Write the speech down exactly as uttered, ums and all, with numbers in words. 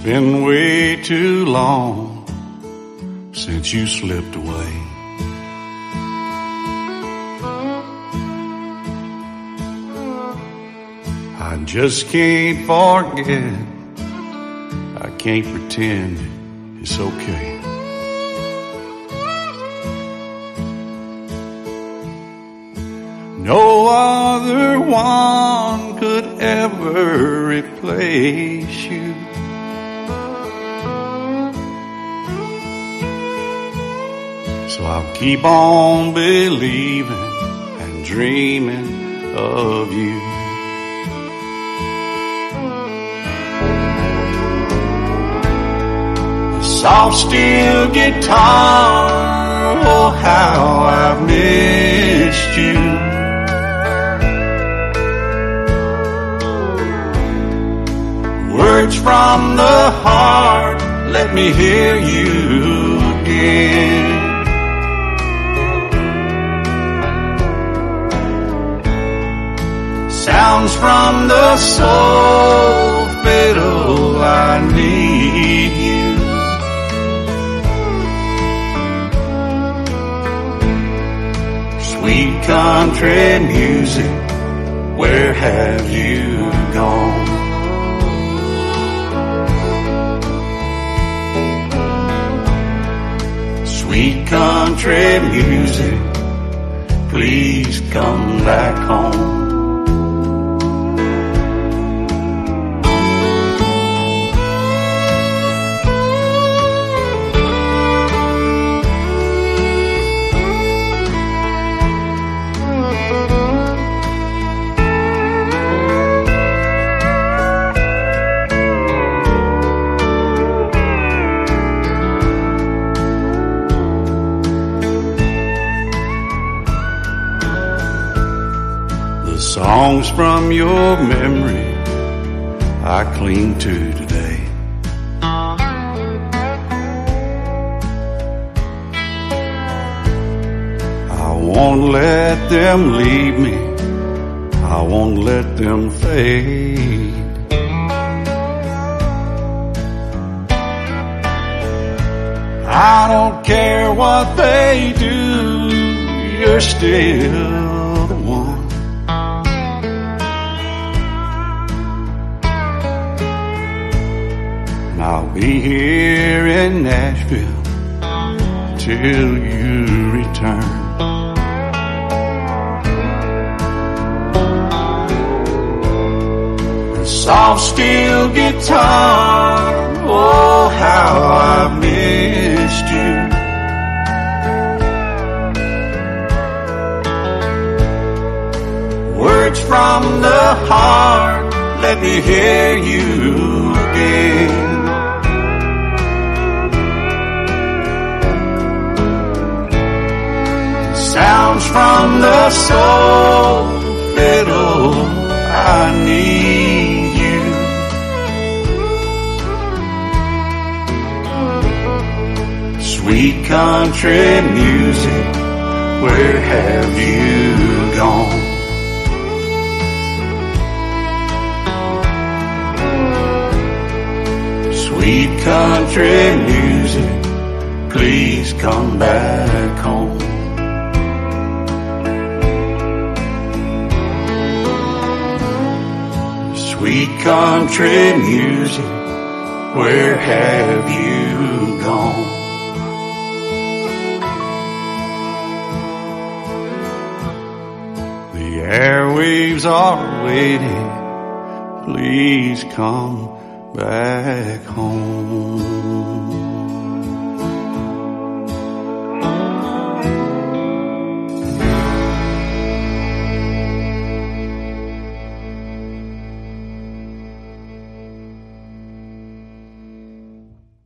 been way too long since you slipped away. I just can't forget, I can't pretend it's okay. No other one could ever replace you. So I'll keep on believing and dreaming of you. The soft steel guitar, oh how I've missed you. Words from the heart, let me hear you again. Sounds from the soul, fiddle, I need you. Sweet country music, where have you gone? Sweet country music, please come back home. Songs from your memory I cling to today. I won't let them leave me, I won't let them fade. I don't care what they do, you're still the one. I'll be here in Nashville till you return. The soft steel guitar, oh how I've missed you. Words from the heart, let me hear you again. Sounds from the soul, fiddle, I need you. Sweet country music, where have you gone? Sweet country music, please come back home. Sweet country music, where have you gone? The airwaves are waiting, please come back home.